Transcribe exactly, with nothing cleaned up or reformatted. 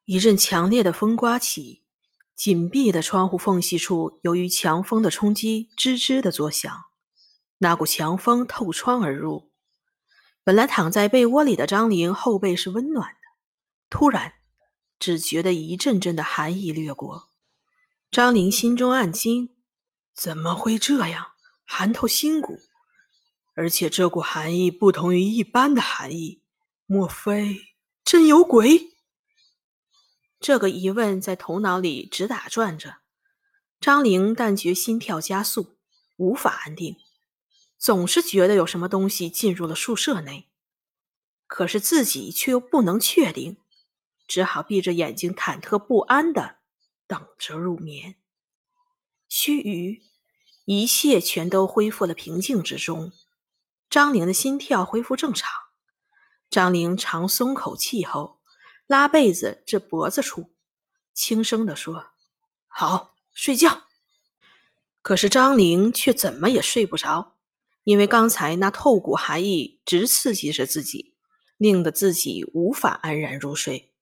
一阵强烈的风刮起，紧闭的窗户缝隙处由于强风的冲击吱吱的作响，那股强风透窗而入。本来躺在被窝里的张玲后背是温暖的，突然只觉得一阵阵的寒意掠过。张玲心中暗惊，怎么会这样，寒透心骨？而且这股寒意不同于一般的寒意，莫非真有鬼？这个疑问在头脑里直打转着，张玲但觉心跳加速，无法安定，总是觉得有什么东西进入了宿舍内，可是自己却又不能确定，只好闭着眼睛忐忑不安地等着入眠。须臾，一切全都恢复了平静之中，张玲的心跳恢复正常。张玲长松口气后，拉被子至脖子处，轻声地说：好，睡觉。可是张玲却怎么也睡不着，因为刚才那透骨寒意直刺激着自己，令得自己无法安然入睡。